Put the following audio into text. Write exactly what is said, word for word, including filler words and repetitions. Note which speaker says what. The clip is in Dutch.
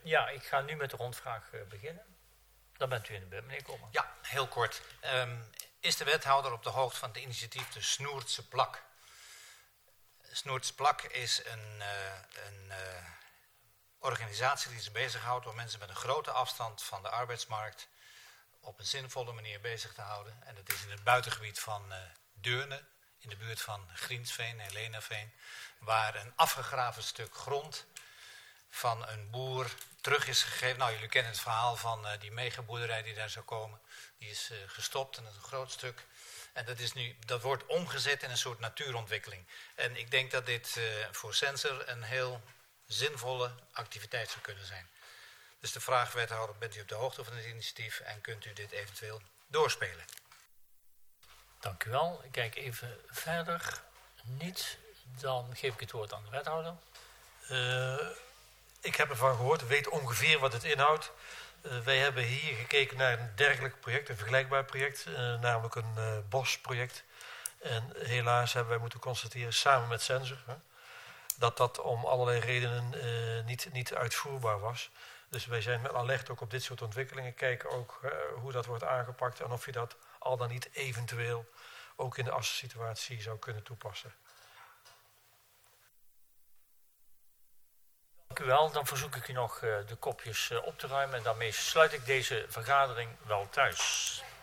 Speaker 1: Ja, ik ga nu met de rondvraag uh, beginnen. Dan bent u in de beurt, meneer Koolman.
Speaker 2: Ja, heel kort. Um, is de wethouder op de hoogte van het initiatief de Snoertse Plak? Snoertse Plak is een, uh, een uh, organisatie die zich bezighoudt om mensen met een grote afstand van de arbeidsmarkt op een zinvolle manier bezig te houden. En dat is in het buitengebied van uh, Deurne, in de buurt van Griensveen en Lenaveen, waar een afgegraven stuk grond van een boer terug is gegeven. Nou, jullie kennen het verhaal van uh, die megaboerderij die daar zou komen. Die is uh, gestopt en dat is een groot stuk. En dat, is nu, dat wordt omgezet in een soort natuurontwikkeling. En ik denk dat dit uh, voor Sensor een heel zinvolle activiteit zou kunnen zijn. Dus de vraag, wethouder, bent u op de hoogte van het initiatief en kunt u dit eventueel doorspelen?
Speaker 1: Dank u wel. Ik kijk even verder. Niet. Dan geef ik het woord aan de wethouder.
Speaker 3: Uh, ik heb ervan gehoord, weet ongeveer wat het inhoudt. Uh, wij hebben hier gekeken naar een dergelijk project, een vergelijkbaar project, uh, namelijk een uh, bosproject. En helaas hebben wij moeten constateren, samen met Sensor, hè, dat dat om allerlei redenen uh, niet, niet uitvoerbaar was. Dus wij zijn met alert ook op dit soort ontwikkelingen, kijken ook uh, hoe dat wordt aangepakt en of je dat al dan niet eventueel ook in de assituatie zou kunnen toepassen.
Speaker 1: Dank u wel. Dan verzoek ik u nog uh, de kopjes uh, op te ruimen en daarmee sluit ik deze vergadering wel thuis.